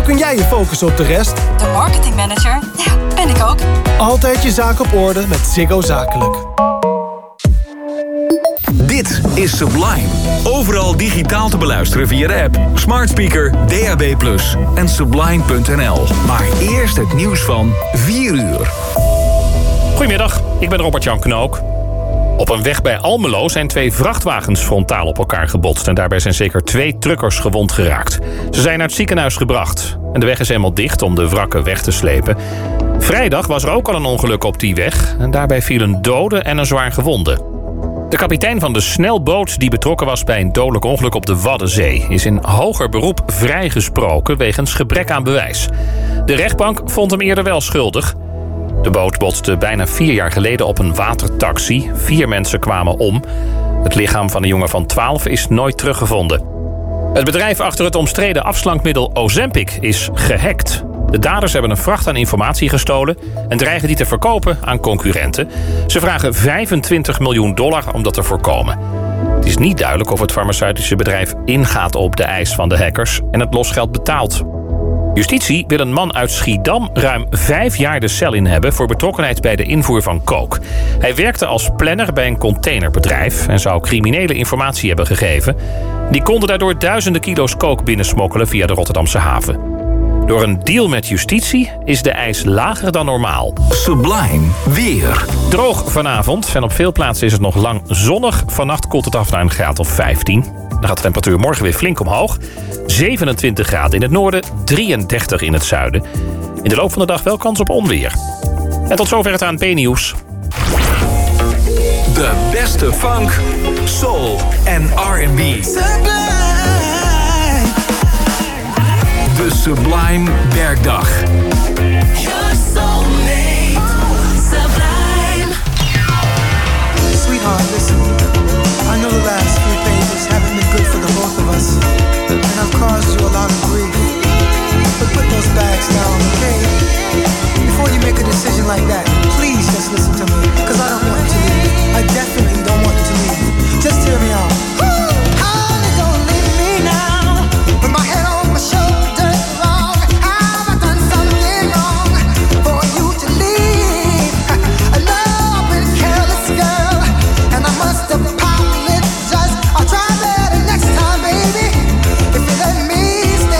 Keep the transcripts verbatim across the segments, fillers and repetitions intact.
kun jij je focussen op de rest. De marketingmanager, ja, ben ik ook. Altijd je zaak op orde met Ziggo Zakelijk. Dit is Sublime. Overal digitaal te beluisteren via de app, smart speaker, D A B plus en sublime punt n l. Maar eerst het nieuws van vier uur. Goedemiddag, ik ben Robert-Jan Knook. Op een weg bij Almelo zijn twee vrachtwagens frontaal op elkaar gebotst. En daarbij zijn zeker twee truckers gewond geraakt. Ze zijn naar het ziekenhuis gebracht. En de weg is helemaal dicht om de wrakken weg te slepen. Vrijdag was er ook al een ongeluk op die weg. En daarbij viel een dode en een zwaar gewonde. De kapitein van de snelboot die betrokken was bij een dodelijk ongeluk op de Waddenzee is in hoger beroep vrijgesproken wegens gebrek aan bewijs. De rechtbank vond hem eerder wel schuldig. De boot botste bijna vier jaar geleden op een watertaxi. Vier mensen kwamen om. Het lichaam van een jongen van twaalf is nooit teruggevonden. Het bedrijf achter het omstreden afslankmiddel Ozempic is gehackt. De daders hebben een vracht aan informatie gestolen en dreigen die te verkopen aan concurrenten. Ze vragen vijfentwintig miljoen dollar om dat te voorkomen. Het is niet duidelijk of het farmaceutische bedrijf ingaat op de eis van de hackers en het losgeld betaalt. Justitie wil een man uit Schiedam ruim vijf jaar de cel in hebben voor betrokkenheid bij de invoer van coke. Hij werkte als planner bij een containerbedrijf en zou criminele informatie hebben gegeven. Die konden daardoor duizenden kilo's coke binnensmokkelen via de Rotterdamse haven. Door een deal met justitie is de eis lager dan normaal. Sublime weer. Droog vanavond en op veel plaatsen is het nog lang zonnig. Vannacht koelt het af naar een graad of vijftien. Dan gaat de temperatuur morgen weer flink omhoog. zevenentwintig graden in het noorden, drieëndertig in het zuiden. In de loop van de dag wel kans op onweer. En tot zover het A N P-nieuws. De beste funk, soul en R en B. De Sublime Werkdag. You're soulmate, Sublime. Sweetheart, listen. I know the last few pages haven't been good for the both of us, and I've caused you a lot of grief. But put those bags down, okay? Before you make a decision like that, please just listen to me, because I don't want you to leave. I definitely don't want you to leave. Just hear me out. Honey, don't leave me now. With my head on my shoulders, wrong. Have I done something wrong for you to leave? I know I've been a careless girl, and I must apologize. I'll try better next time, baby. If you let me stay.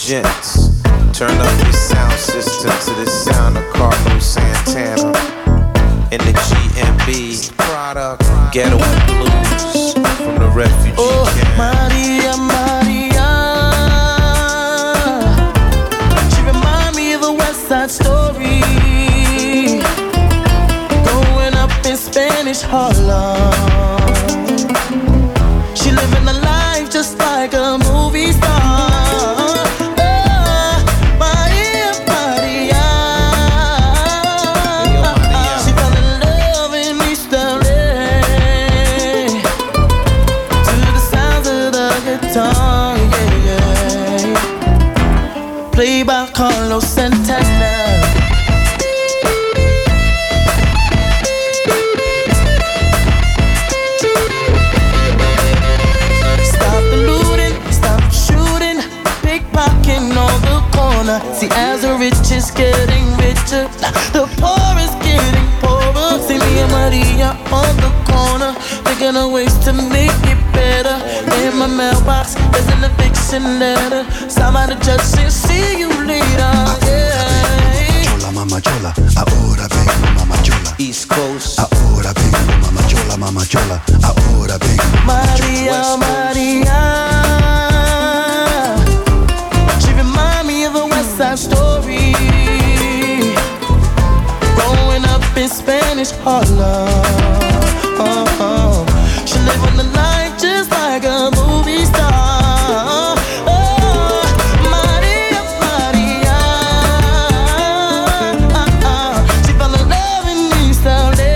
gents, turn up your sound system to the sound of Carlos Santana in the G M B product, Ghetto and Blues from the refugee oh, camp. Maria, Maria, she remind me of a West Side Story, growing up in Spanish Harlem. She living a life just like a movie star. Played by Carlos Santana. Stop the looting, stop the shooting, pickpocketing on the corner. See, as the rich is getting richer, the poor is getting poorer. See me and Maria on the corner, thinking of ways to make it better. In my mailbox, there's an eviction letter. Somebody judge says, see you later. Yeah. Chola, mama chola, ahora vengo, mama chola. East Coast. Ahora vengo, mama chola, mama chola. Ahora vengo, Maria, Maria. She remind me of a West Side Story, growing up in Spanish Harlem. Oh, oh. She living the life just like a movie star. Oh, Maria, Maria. She fell in love in East L A.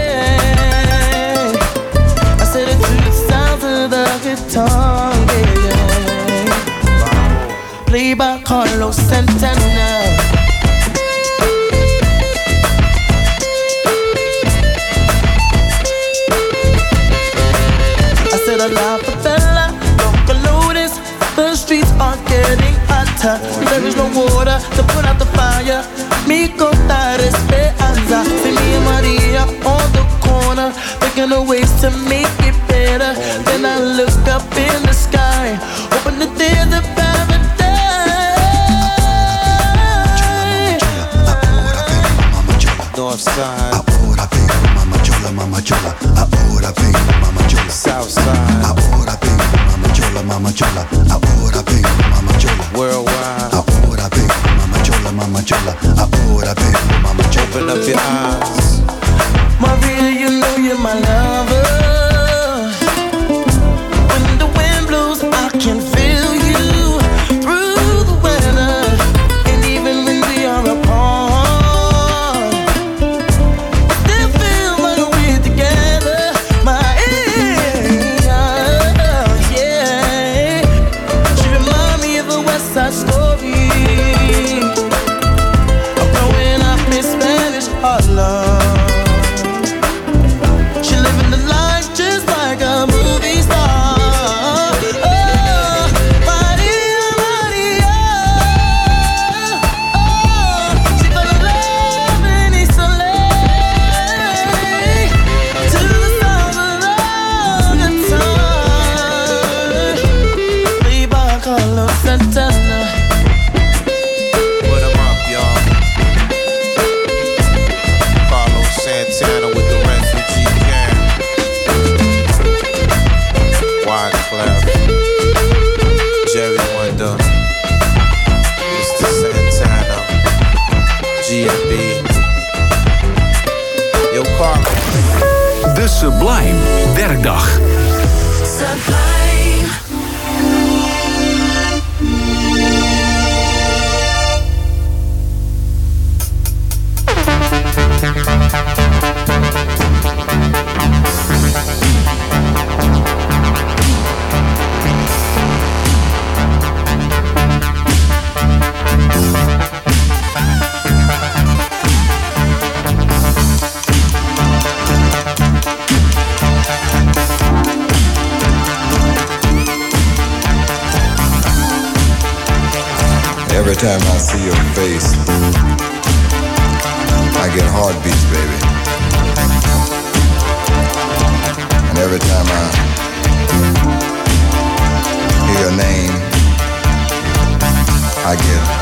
I said it to the sounds of the guitar, yeah. Played by Carlos Santana. A la favela, local notice. The streets are getting hotter. There is no water to put out the fire. Mi contar esperanza. See me and Maria on the corner, thinking of ways to make it better. Then I look up in the sky, hoping that there's a paradise. North side. ahora vengo, mama chola, mama chola. Ahora vengo, mama chola. South side. Ahora vengo, mama chola, mama chola. Ahora vengo, mama chola. Worldwide. Ahora vengo, mama chola, mama chola. Ahora vengo, mama chola. Open up your eyes. Maria, you know you're my lover. When the wind blows, I can feel you through the weather. And even when we are apart, I still feel like we're together. Maria, yeah. She remind me of a West Side Story, of growing up in Spanish Harlem. She living the life just like a movie star. Oh, Maria, Maria. Oh, she fell in love in East L A. To the sound of the guitar. Played by Carlos Santana. Put 'em up, y'all. Carlos Santana with the refugee camp. Wyclef, Jerry Wonder, Mister Santana, G M B. Yo, Carlos. De Sublime Werkdag. Sublime. Every time I see your face, I get heartbeats, baby. And every time I hear your name, I get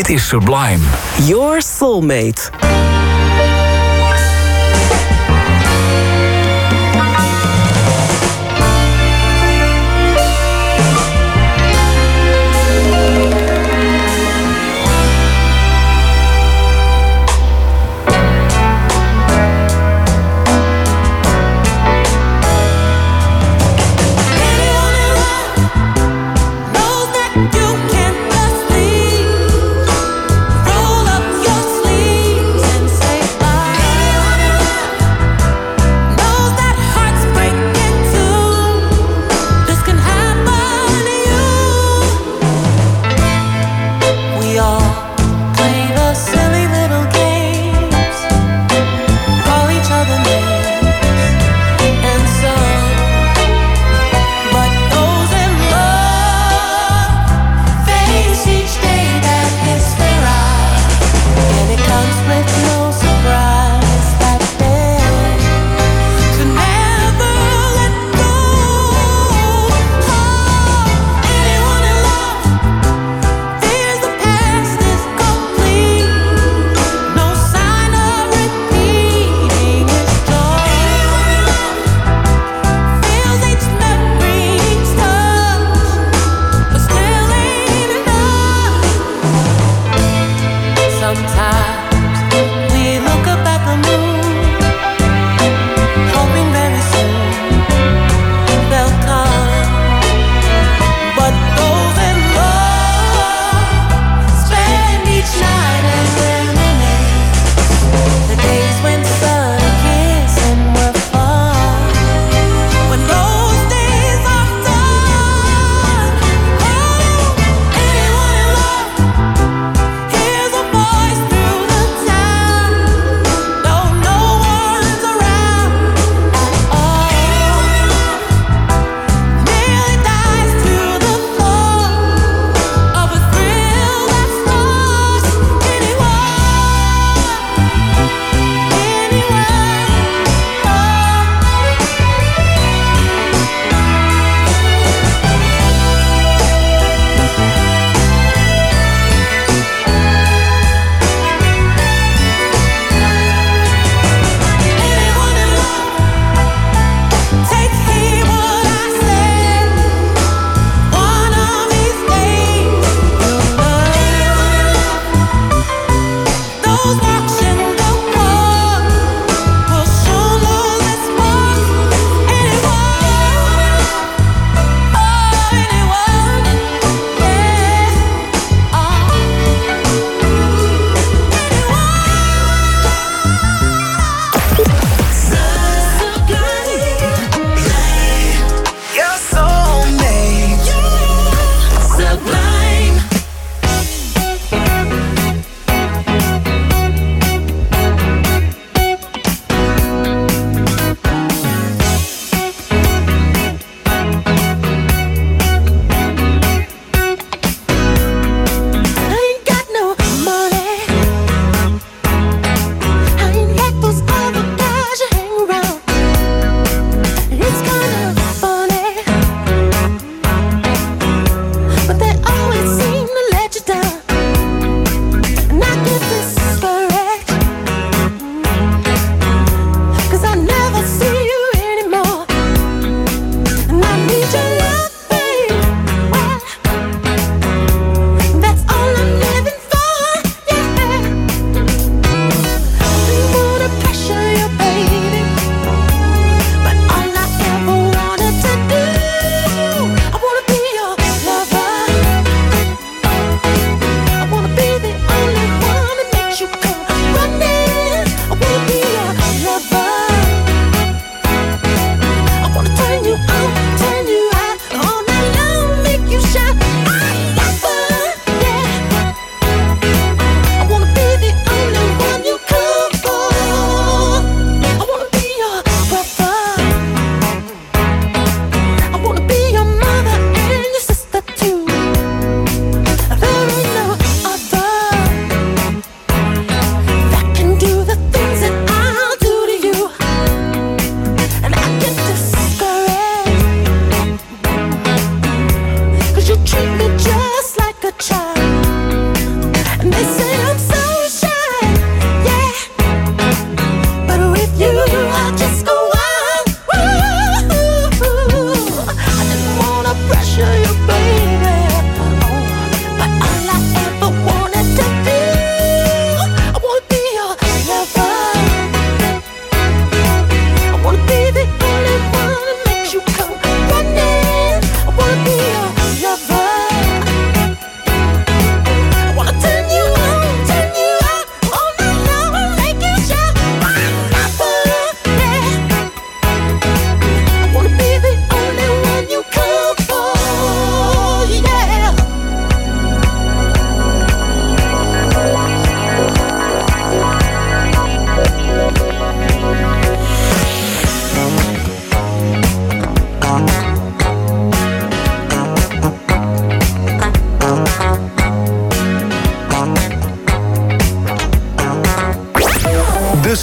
Dit is Sublime. Your Soulmate. You can just leave, roll up your sleeves.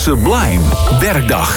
Sublime Werkdag.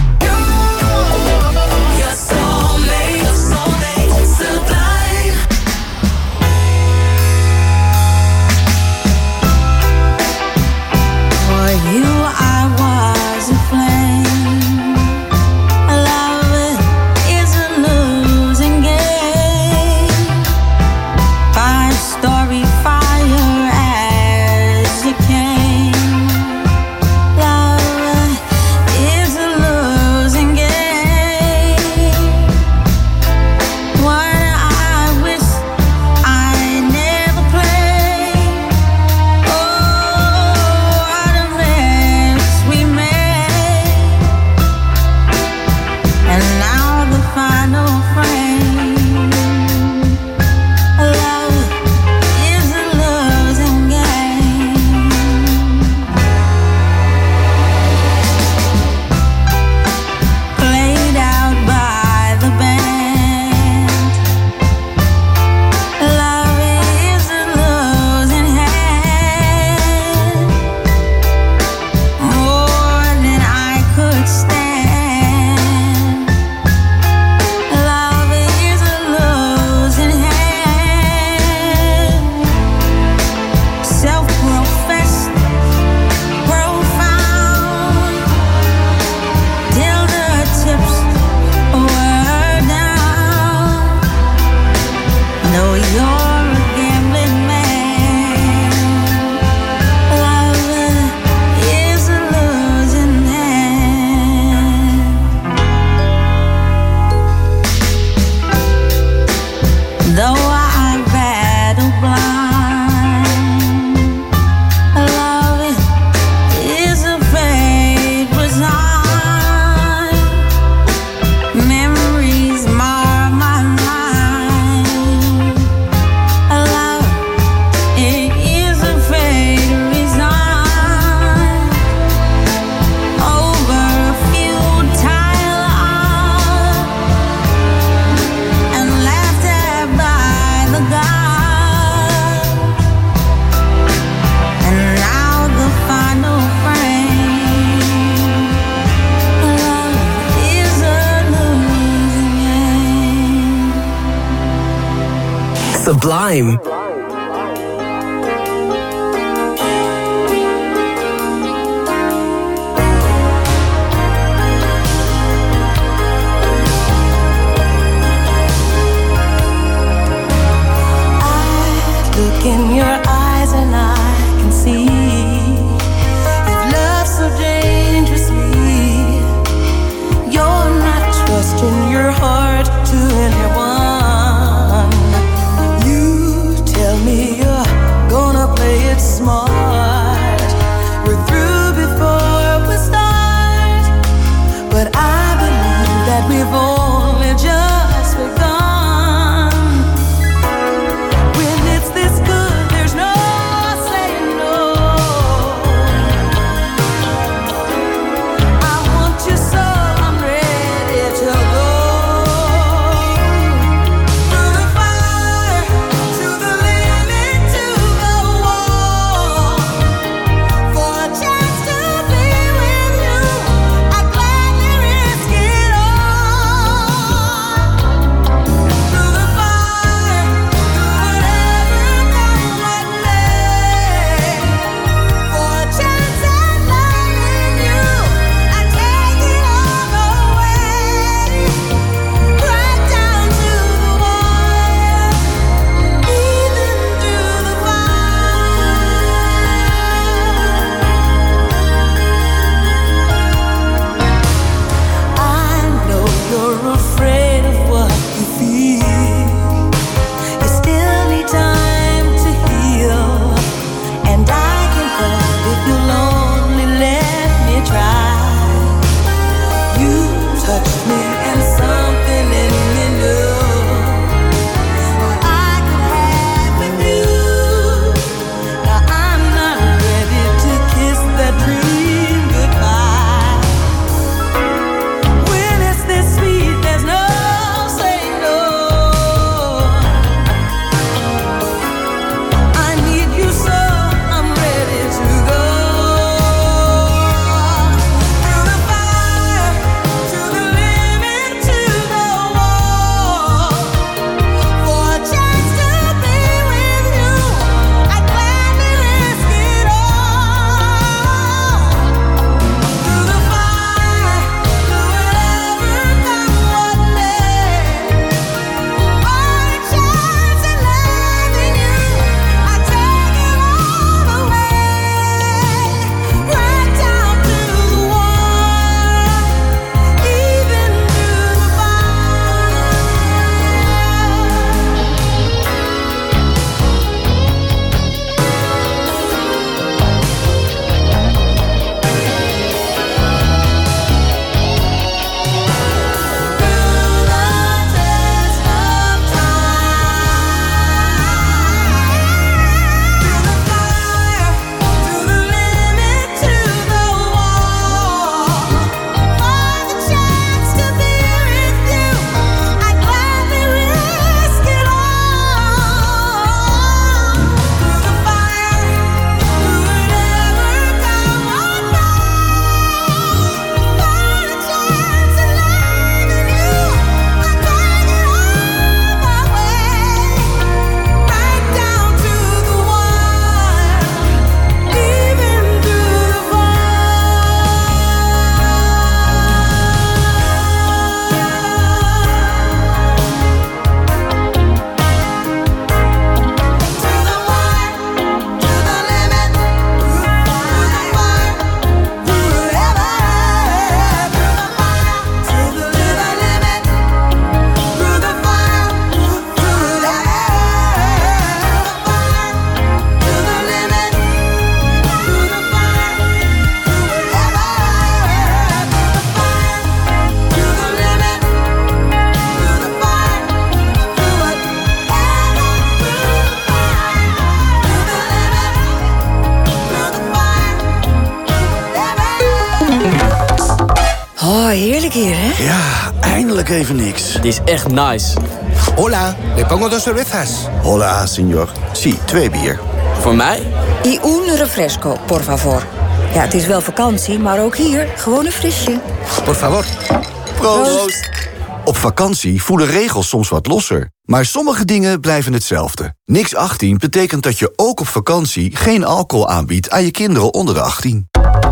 Sublime. Look in your eyes and I can see you've loved so dangerously. You're not trusting your heart to anyone. You tell me you're gonna play it smart. We're through before we start, but I believe that we've only just begun. Go. Oh, heerlijk hier, hè? Ja, eindelijk even niks. Het is echt nice. Hola, le pongo dos cervezas. Hola, senor. Si, twee bier. Voor mij? Y un refresco, por favor. Ja, het is wel vakantie, maar ook hier gewoon een frisje. Por favor. Proost. Proost. Op vakantie voelen regels soms wat losser. Maar sommige dingen blijven hetzelfde. Niks achttien betekent dat je ook op vakantie geen alcohol aanbiedt aan je kinderen onder de achttien.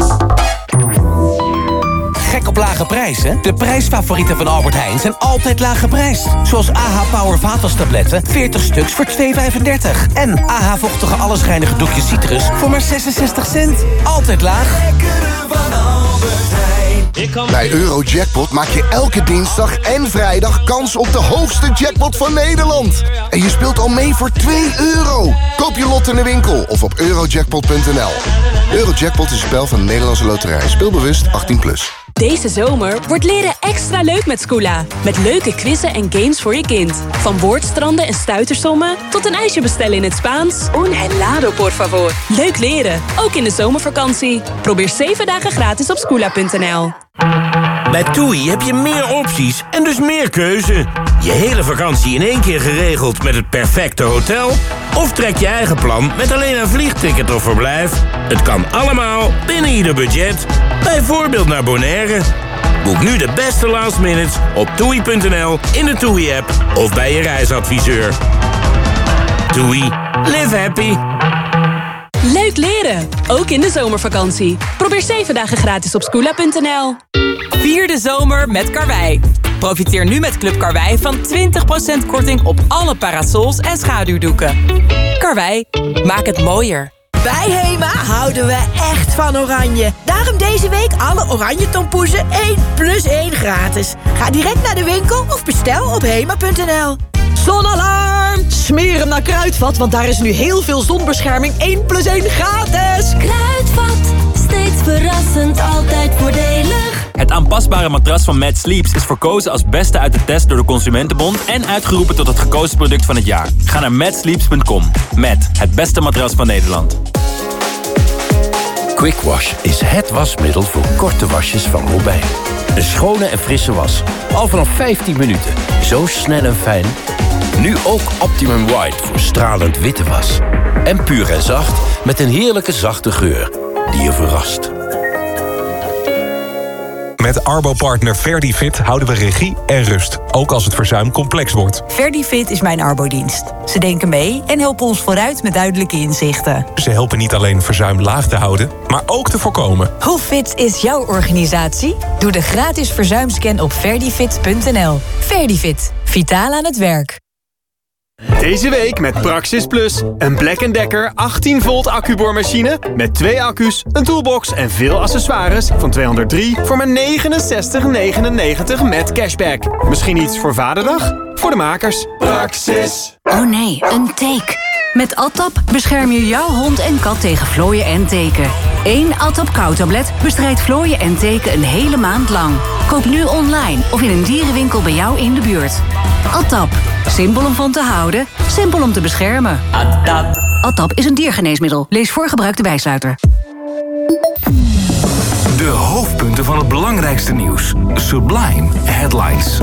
Gek op lage prijzen? De prijsfavorieten van Albert Heijn zijn altijd laag geprijsd. Zoals A H Power vaatwastabletten, veertig stuks voor twee vijfendertig. En A H vochtige allesreinige doekjes citrus voor maar zesenzestig cent. Altijd laag. Bij Eurojackpot maak je elke dinsdag en vrijdag kans op de hoogste jackpot van Nederland. En je speelt al mee voor twee euro. Koop je lot in de winkel of op eurojackpot punt n l. Eurojackpot is een spel van de Nederlandse Loterij. Speelbewust achttien plus. Deze zomer wordt leren extra leuk met Scoola. Met leuke quizzen en games voor je kind. Van woordstranden en stuitersommen tot een ijsje bestellen in het Spaans. Un helado, por favor. Leuk leren, ook in de zomervakantie. Probeer zeven dagen gratis op scoola punt n l. Bij TUI heb je meer opties en dus meer keuze. Je hele vakantie in één keer geregeld met het perfecte hotel? Of trek je eigen plan met alleen een vliegticket of verblijf? Het kan allemaal binnen ieder budget. Bijvoorbeeld naar Bonaire. Boek nu de beste last minutes op toei punt n l, in de TUI-app of bij je reisadviseur. TUI. Live happy. Leuk leren, ook in de zomervakantie. Probeer zeven dagen gratis op scoola punt n l. Vier de zomer met Karwei. Profiteer nu met Club Karwei van twintig procent korting op alle parasols en schaduwdoeken. Karwei, maak het mooier. Bij Hema houden we echt van oranje. Daarom deze week alle oranje tompoezen één plus één gratis. Ga direct naar de winkel of bestel op hema punt n l. Zonalarm! Smeer hem naar Kruidvat, want daar is nu heel veel zonbescherming één plus één gratis. Kruidvat, steeds verrassend, altijd voordelig. Het aanpasbare matras van Mad Sleeps is verkozen als beste uit de test door de Consumentenbond en uitgeroepen tot het gekozen product van het jaar. Ga naar mad sleeps punt com. Met het beste matras van Nederland. Quick Wash is het wasmiddel voor korte wasjes van Robijn. Een schone en frisse was. Al vanaf vijftien minuten. Zo snel en fijn. Nu ook Optimum White voor stralend witte was. En puur en zacht met een heerlijke zachte geur die je verrast. Met Arbo-partner Verdifit houden we regie en rust. Ook als het verzuim complex wordt. Verdifit is mijn arbodienst. Ze denken mee en helpen ons vooruit met duidelijke inzichten. Ze helpen niet alleen verzuim laag te houden, maar ook te voorkomen. Hoe fit is jouw organisatie? Doe de gratis verzuimscan op verdifit punt n l. Verdifit. Vitaal aan het werk. Deze week met Praxis Plus. Een Black and Decker achttien volt accuboormachine met twee accu's, een toolbox en veel accessoires van tweehonderddrie voor maar negenenzestig negenennegentig met cashback. Misschien iets voor Vaderdag? Voor de makers. Praxis. Oh nee, een teek. Met Atap bescherm je jouw hond en kat tegen vlooien en teken. Eén Atap kauwtablet bestrijdt vlooien en teken een hele maand lang. Koop nu online of in een dierenwinkel bij jou in de buurt. Atap. Simpel om van te houden, simpel om te beschermen. Atap. Atap is een diergeneesmiddel. Lees voor gebruik de bijsluiter. De hoofdpunten van het belangrijkste nieuws. Sublime Headlines.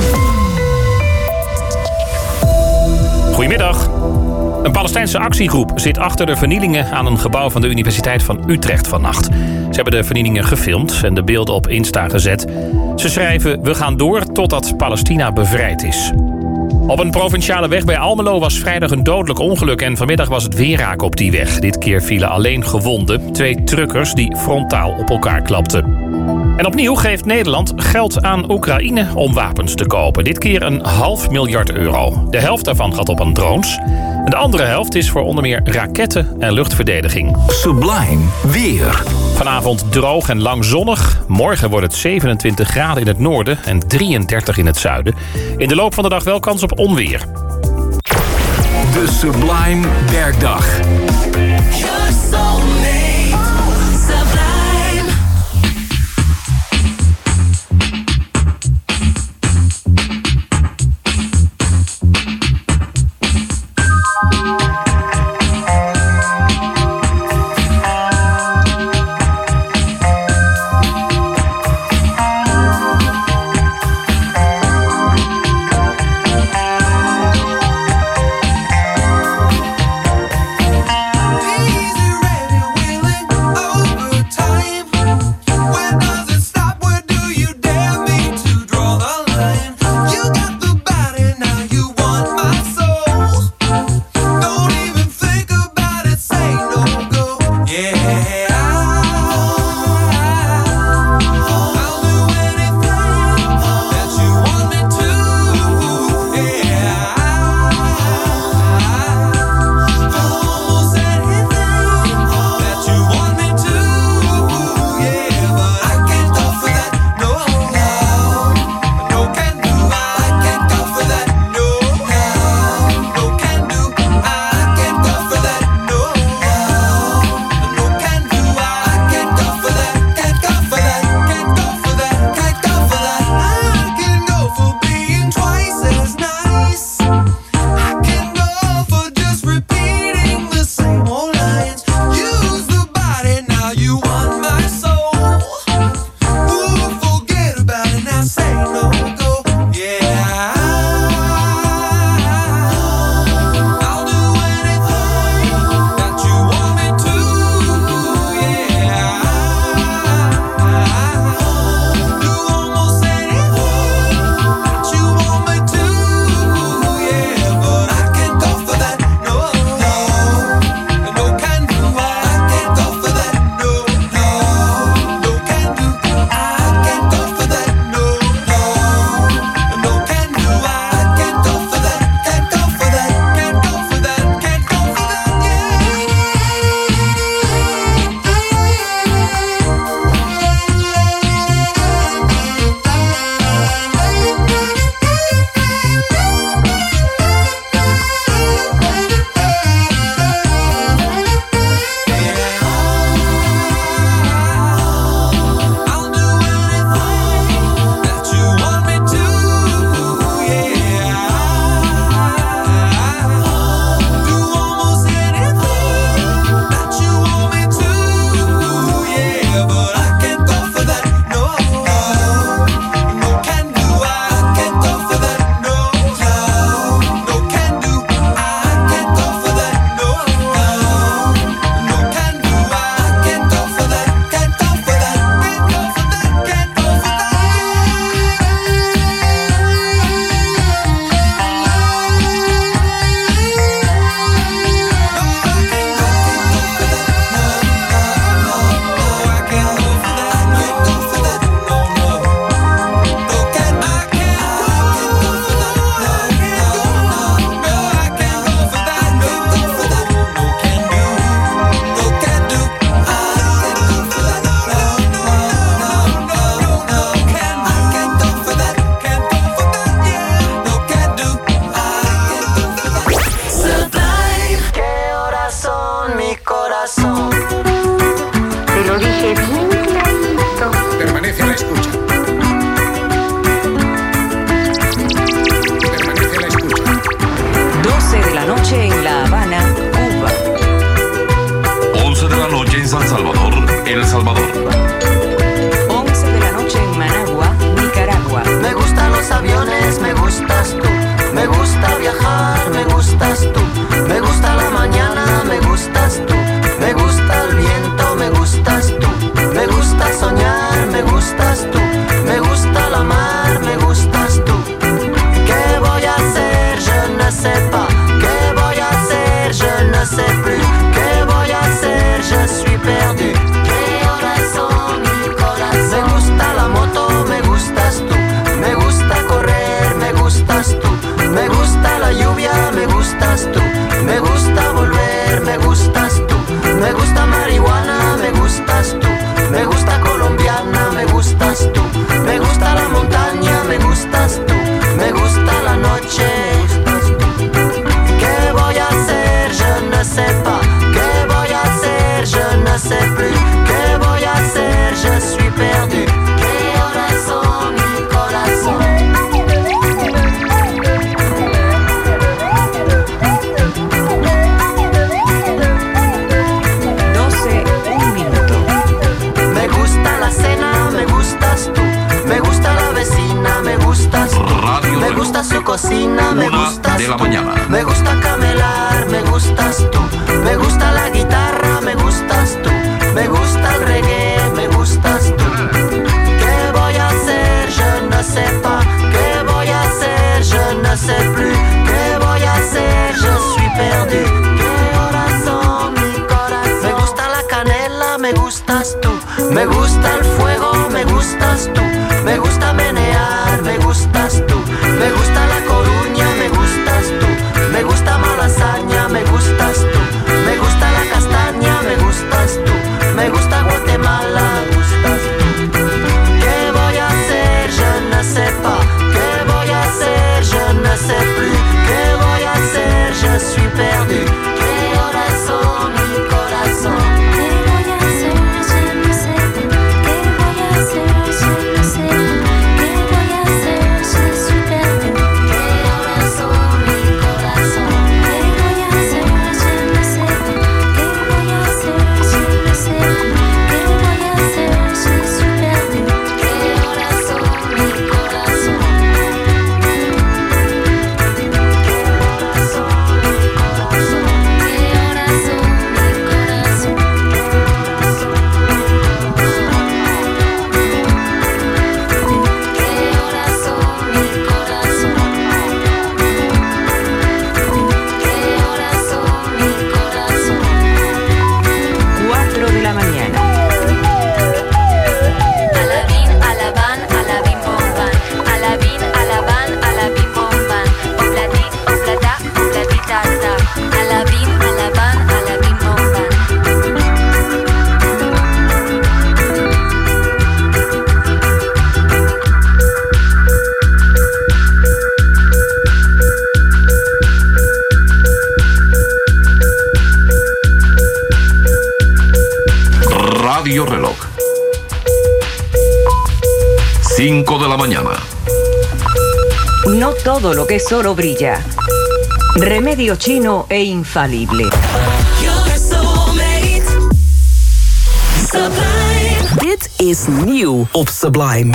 Goedemiddag. Een Palestijnse actiegroep zit achter de vernielingen aan een gebouw van de Universiteit van Utrecht vannacht. Ze hebben de vernielingen gefilmd en de beelden op Insta gezet. Ze schrijven: we gaan door totdat Palestina bevrijd is. Op een provinciale weg bij Almelo was vrijdag een dodelijk ongeluk en vanmiddag was het weer raak op die weg. Dit keer vielen alleen gewonden, twee truckers die frontaal op elkaar klapten. En opnieuw geeft Nederland geld aan Oekraïne om wapens te kopen. Dit keer een half miljard euro. De helft daarvan gaat op aan drones. En de andere helft is voor onder meer raketten en luchtverdediging. Sublime weer. Vanavond droog en lang zonnig. Morgen wordt het zevenentwintig graden in het noorden en drieëndertig in het zuiden. In de loop van de dag wel kans op onweer. De Sublime Werkdag. La Habana, Cuba. once de la noche en San Salvador, El Salvador. once de la noche en Managua, Nicaragua. Me gustan los aviones, me gustas tú. Me gusta viajar, me gustas tú. Me gusta la mañana, me gustas tú. Me gusta el viento, me gustas tú. Me gusta soñar, me gustas tú. Me gusta la mar, me gustas tú. ¿Qué voy a hacer? Je ne sais pas. ¿Qué voy a hacer? Je ne sais plus. ¿Qué voy a hacer? Je suis perdu. ¿Qué horas son, mi corazón? Me gusta la moto, me gustas tú. Me gusta correr, me gustas tú. Me gusta la lluvia, me gustas tú. Me gusta volver, me gustas tú. Me gusta marihuana, me gustas tú. Me gusta colombiana, me gustas tú. Me gusta la montaña, me gustas tú. Me gusta la noche. ¿Qué voy a hacer? Je ne sais pas. ¿Qué voy a hacer? Je ne sais plus. ¿Qué voy a hacer? Je suis perdu. ¿Qué horas son, mi corazón? Me gusta su cocina, me gustas de la tú. mañana. Me gusta camelar, me gustas tú. Me gusta la guitarra, me gustas tú. Me gusta el reggae, me gustas tú. ¿Qué voy a hacer? Je ne sais pas. ¿Qué voy a hacer? Je ne sais plus. ¿Qué voy a hacer? Je suis perdu. ¿Qué horas son, mi corazón? Me gusta la canela, me gustas tú. Me gusta el fuego, me gustas tú. Me gusta menear, me gustas tú. Me gusta La Coruña, me gustas tú. Me gusta Malasaña, me gustas tú. Me gusta la castaña, me gustas tú. Me gusta Guatemala, me gustas tú. ¿Qué voy a hacer? Je ne sais pas. ¿Qué voy a hacer? Je ne sais plus. ¿Qué voy a hacer? Je suis perdu. ¿Qué horas son, mi corazón? ¿Qué voy a hacer? Je ne sais pas. ¿Qué voy a hacer? Je ne sais pas. ¿Qué voy a hacer? Je suis perdu. ¿Qué horas son, mi corazón? ¿Qué voy a hacer? Je ne sais pas. ¿Qué voy a hacer? Je ne sais pas. ¿Qué voy a hacer? Je suis perdu. ¿Qué horas son, mi corazón? cuatro de la mañana. Alabín, alabán, alabín, bomban. Alabín, alabán, alabín, bomban. Oblatí, oblatá, oblatitata. Alabín, alabán, alabín, bomban. Radio Reloj. cinco de la mañana. No todo lo que es oro brilla. Remedio chino e infalible. Your soulmate. Sublime. Dit is nieuw op Sublime.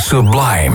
Sublime.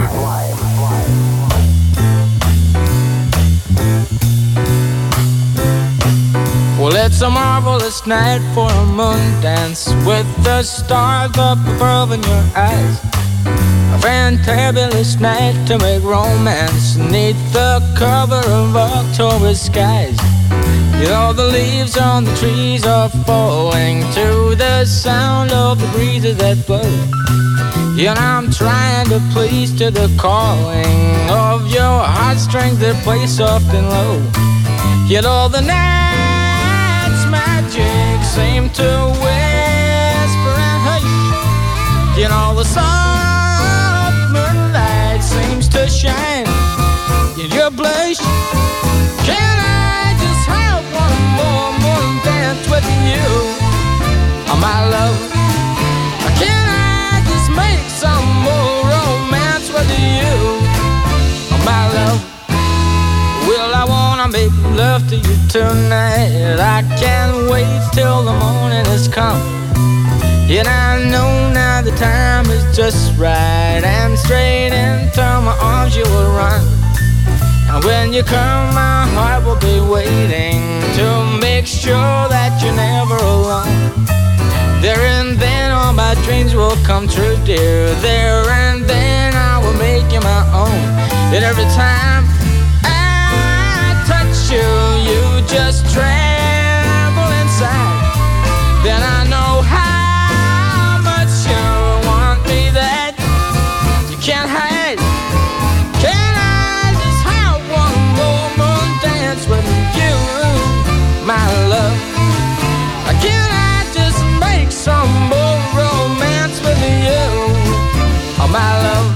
Well, it's a marvelous night for a moon dance with the stars up above in your eyes. A fantabulous night to make romance neath the cover of October skies. You know the leaves on the trees are falling to the sound of the breezes that blow. You know I'm trying to please to the calling of your heartstrings that play soft and low. You know the night's magic seem to whisper and hush. You know the soft moonlight seems to shine in your blush. Can I just have one more morning dance with you, oh my love? Can I just make some more romance with you, oh my love? Well, I wanna make love to you tonight. I can't wait till the morning has come. And I know now the time is just right, and straight into my arms you will run. And when you come, my heart will be waiting to make sure that you're never alone. There and then all my dreams will come true, dear. There and then I will make you my own. And every time I touch you, you just tremble inside. Then I know how much you want me that you can't hide. Can I just have one more moon dance with you, my love? Can I just make some more romance with you, oh my love?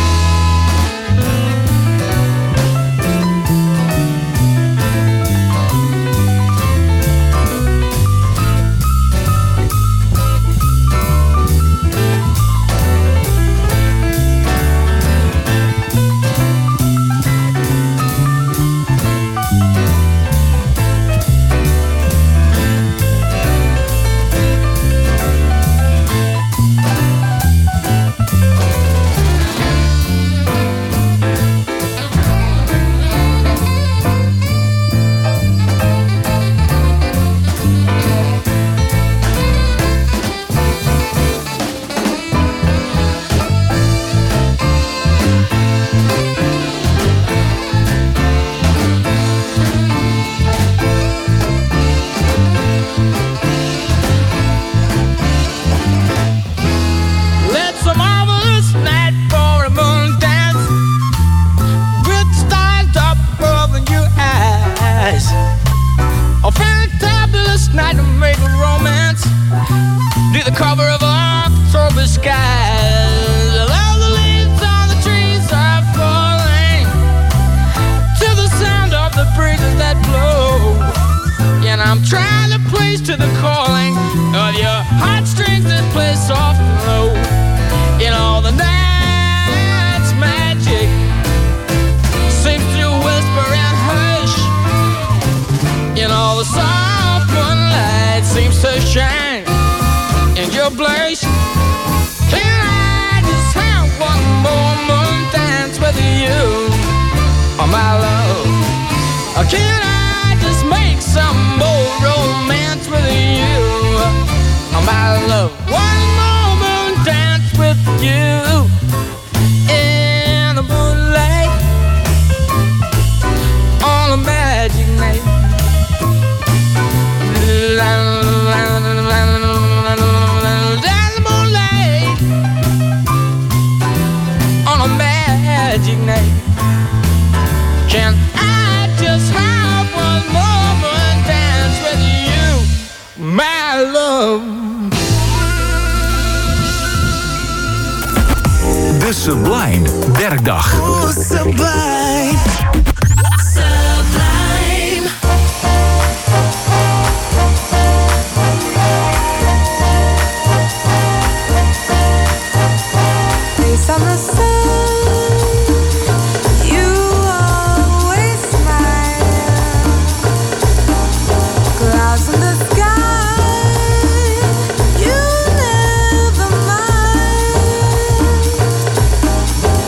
De Sublime Werkdag. Ooh, Sublime. Sublime. Face on the sun, you always smile. Clouds in the sky, you never mind.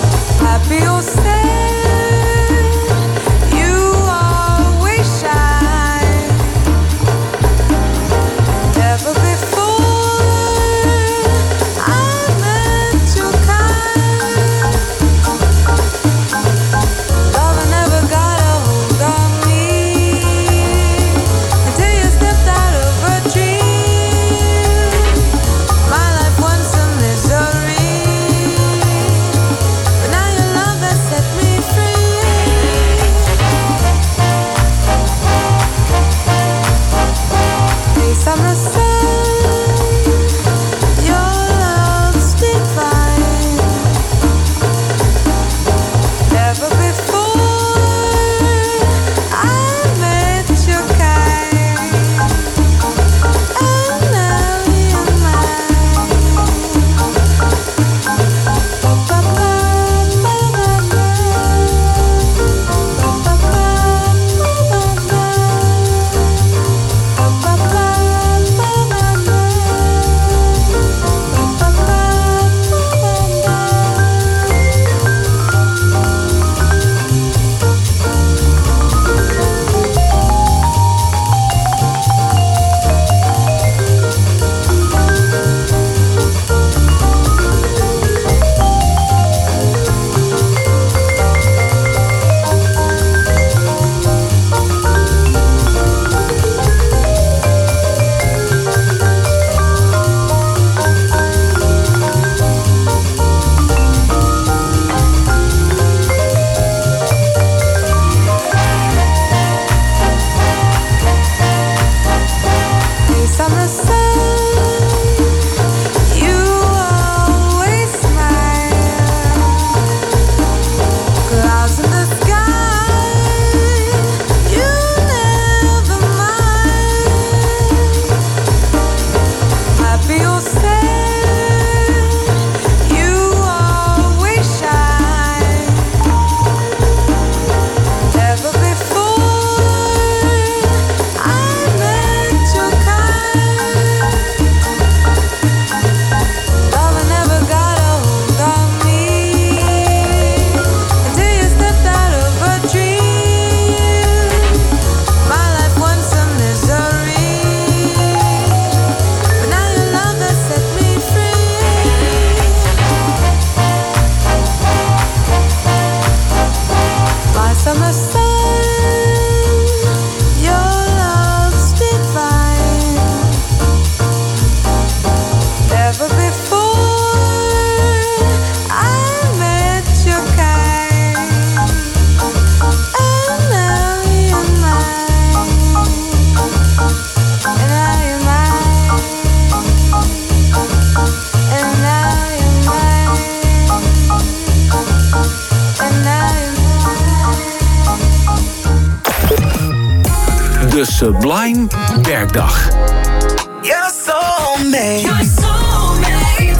De Sublime Werkdag. You're soulmate. You're soulmate.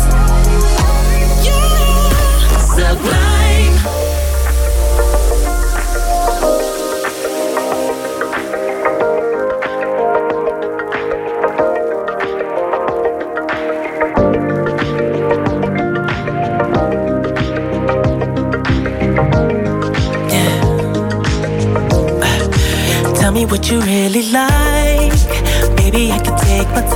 Yeah. Sublime. Tell me what you really like. Baby, I can take my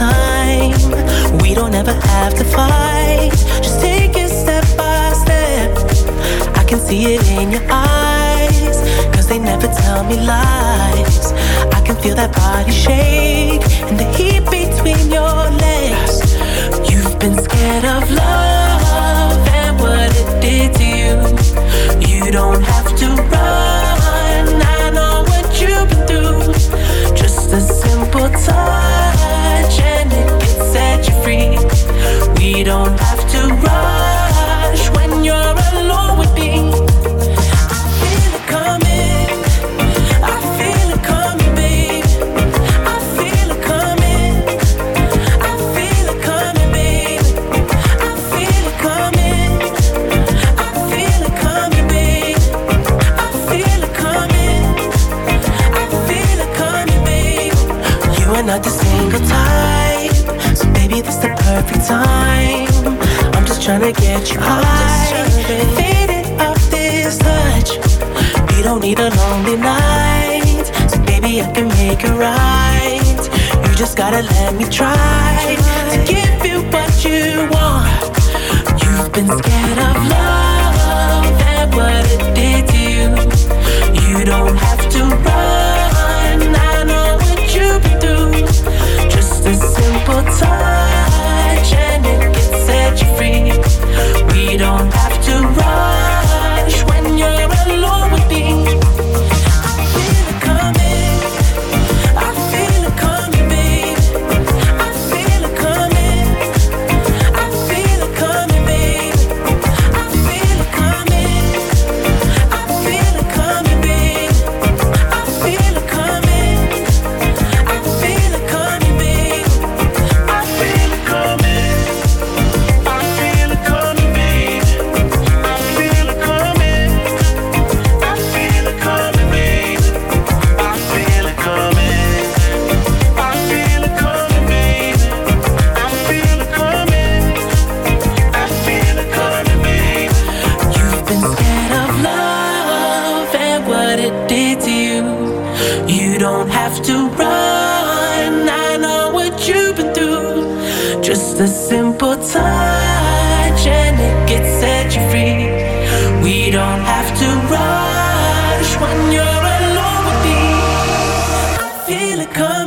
time. We don't ever have to fight. Just take it step by step. I can see it in your eyes, cause they never tell me lies. I can feel that body shake and the heat between your legs. You've been scared of love and what it did to you. You don't have to run, I know what you've been through. Just a simple touch and it can set you free. We don't have to rush when you're alone with me. I feel it coming, I feel it coming, babe. I feel it coming, I feel it coming, babe. I feel it coming, I feel it coming, babe. I feel it coming, I feel it coming, babe. You are not the single type, so baby, this the perfect time. I'm just tryna get you high, faded off this touch. We don't need a lonely night, so baby, I can make it right. You just gotta let me try to give you what you want. You've been scared of love and what it did to you. You don't have to run, I know what you've been through. Just a simple touch and it can set you free. We don't have to rush when you're alone with me. I feel it coming, I feel it coming, babe. I feel it coming, I feel it coming, babe. I feel it coming, I feel it coming, babe. I feel it coming, I feel it coming, babe. I feel it coming, I feel it coming, babe. I feel it coming, I feel it coming, babe. I feel it coming, I feel it coming, babe. I feel it coming, I feel it coming, babe. You've been scared of love and what it did to you. You don't have to run, I know what you've been through. Just a simple touch and it gets set you free. We don't have to rush when you're alone with me. I feel it coming,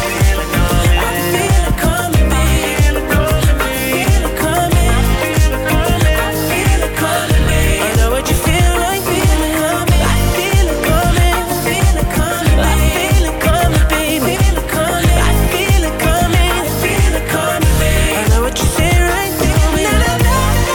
I feel it coming, babe. I feel it coming, I feel it coming, babe. I know what you feel like, feel it coming. I feel it coming, feel it coming, I feel it coming, babe. I feel it coming, I feel it coming, babe. I know what you say right, feel me. I feel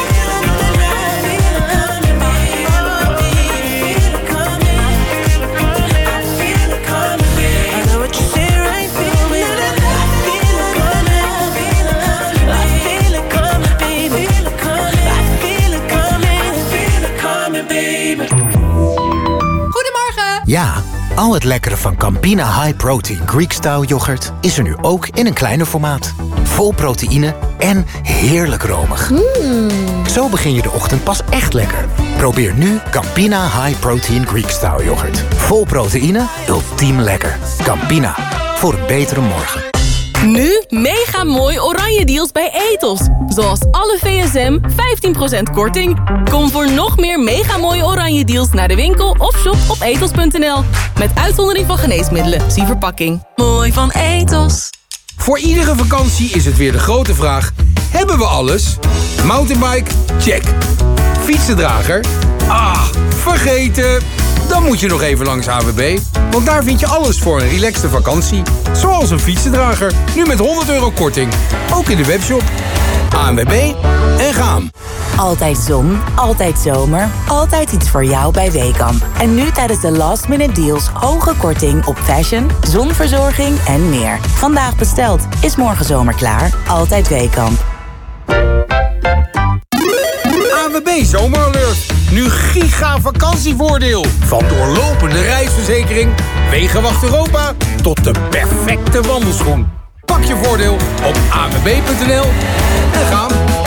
it coming, babe. I feel it coming, I feel it coming, babe. I know what you say right, feel me. I feel it coming, I feel it coming, baby. I feel it coming, I feel it coming, baby. Goedemorgen. Ja, al het lekkere van Campina High Protein Greek-style yoghurt is er nu ook in een kleiner formaat. Vol proteïne en heerlijk romig. Zo begin je de ochtend pas echt lekker. Probeer nu Campina High Protein Greek-style yoghurt. Vol proteïne, ultiem lekker. Campina, voor een betere morgen. Nu mega mooi oranje deals bij Etos. Zoals alle V S M, vijftien procent korting. Kom voor nog meer mega mooie oranje deals naar de winkel of shop op etos punt n l. Met uitzondering van geneesmiddelen. Zie verpakking. Mooi van Etos. Voor iedere vakantie is het weer de grote vraag: hebben we alles? Mountainbike? Check. Fietsendrager? Ah, vergeten. Dan moet je nog even langs A W B. Want daar vind je alles voor een relaxte vakantie. Zoals een fietsendrager, nu met honderd euro korting. Ook in de webshop. A W B en gaan. Altijd zon, altijd zomer, altijd iets voor jou bij Weekamp. En nu tijdens de last minute deals hoge korting op fashion, zonverzorging en meer. Vandaag besteld, is morgen zomer klaar. Altijd Weekamp. A W B Zomeralert. Nu giga vakantievoordeel. Van doorlopende reisverzekering, Wegenwacht Europa tot de perfecte wandelschoen. Pak je voordeel op a w b punt n l en gaan.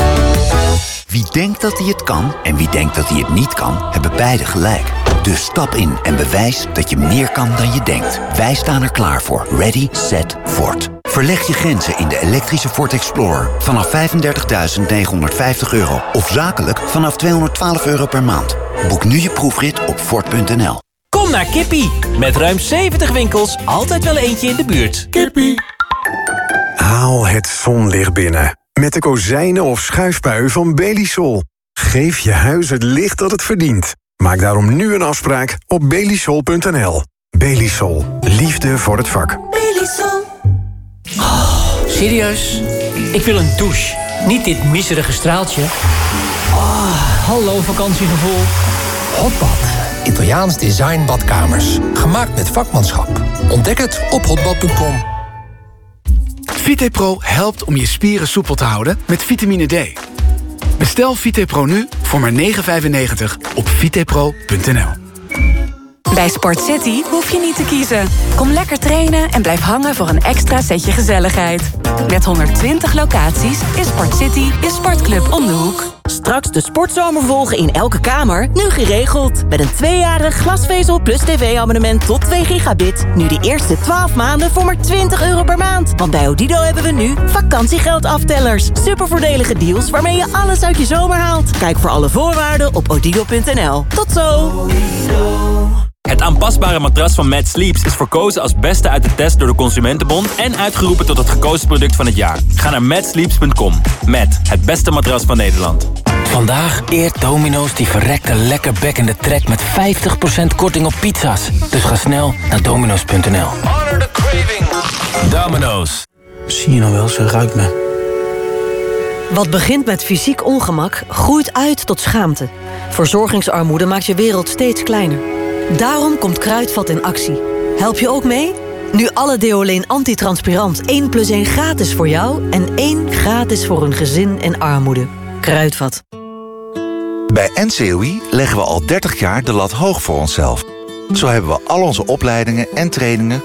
Wie denkt dat hij het kan en wie denkt dat hij het niet kan, hebben beide gelijk. Dus stap in en bewijs dat je meer kan dan je denkt. Wij staan er klaar voor. Ready, set, Ford. Verleg je grenzen in de elektrische Ford Explorer vanaf vijfendertigduizend negenhonderdvijftig euro. Of zakelijk vanaf tweehonderdtwaalf euro per maand. Boek nu je proefrit op Ford punt n l. Kom naar Kippie. Met ruim zeventig winkels, altijd wel eentje in de buurt. Kippie. Haal het zonlicht binnen. Met de kozijnen of schuifpui van Belisol. Geef je huis het licht dat het verdient. Maak daarom nu een afspraak op belisol punt n l. Belisol. Liefde voor het vak. Belisol. Oh, serieus? Ik wil een douche. Niet dit miserige straaltje. Oh, hallo vakantiegevoel. Hotbad. Italiaans design badkamers. Gemaakt met vakmanschap. Ontdek het op hotbad punt com. VitePro helpt om je spieren soepel te houden met vitamine D. Bestel VitePro nu voor maar negen vijfennegentig op vitepro punt n l. Bij Sport City hoef je niet te kiezen. Kom lekker trainen en blijf hangen voor een extra setje gezelligheid. Met honderdtwintig locaties is Sport City je sportclub om de hoek. Straks de sportzomer volgen in elke kamer, nu geregeld. Met een tweejarig glasvezel plus tv-abonnement tot twee gigabit. Nu de eerste twaalf maanden voor maar twintig euro per maand. Want bij Odido hebben we nu vakantiegeldaftellers. Supervoordelige deals waarmee je alles uit je zomer haalt. Kijk voor alle voorwaarden op odido punt n l. Tot zo! Het aanpasbare matras van Mad Sleeps is verkozen als beste uit de test door de Consumentenbond en uitgeroepen tot het gekozen product van het jaar. Ga naar mad sleeps punt com. Mad, het beste matras van Nederland. Vandaag eert Domino's die verrekte lekker bekkende trek met vijftig procent korting op pizza's. Dus ga snel naar domino's punt n l. Honor the craving. Domino's. Zie je nou wel, ze ruikt me. Wat begint met fysiek ongemak, groeit uit tot schaamte. Verzorgingsarmoede maakt je wereld steeds kleiner. Daarom komt Kruidvat in actie. Help je ook mee? Nu alle Deoleen antitranspirant één plus één gratis voor jou en één gratis voor een gezin in armoede. Kruidvat. Bij N C O I leggen we al dertig jaar de lat hoog voor onszelf. Zo hebben we al onze opleidingen en trainingen